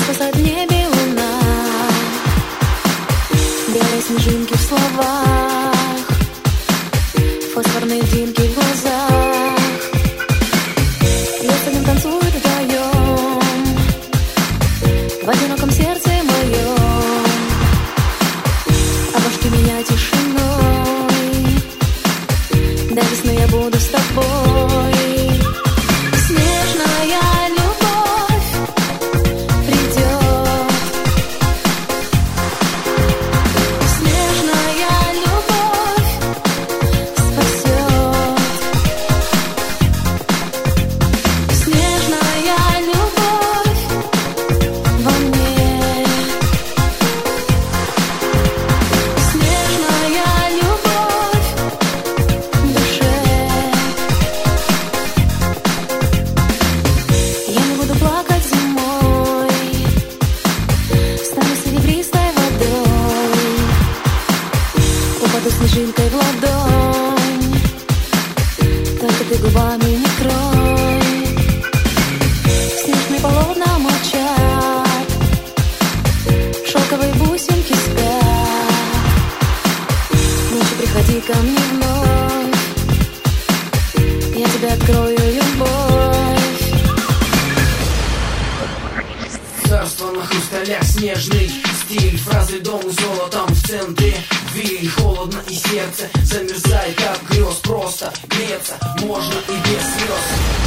спасает в небе луна, белые снежинки в словах, фосфорные дымки в глазах. Я с одним танцую вдвоем в одиноком сердце моем. Обожги меня тишиной, до весны я буду с тобой. Снежная любовь придет, снежная любовь спасет, снежная любовь во мне, снежная любовь в душе. Я не буду плакать зимой, стану серебристой водой, упаду снежинкой в ладонь, только ты губами не тронь. Снежные полотна молчат, шелковые бусинки спят. Ночью приходи ко мне вновь, я тебе открою любовь. Царство на хрусталях, снежный стиль, фразы дом золотом в центре. Виль, холодно и сердце замерзает от грез. Просто греться можно и без слез.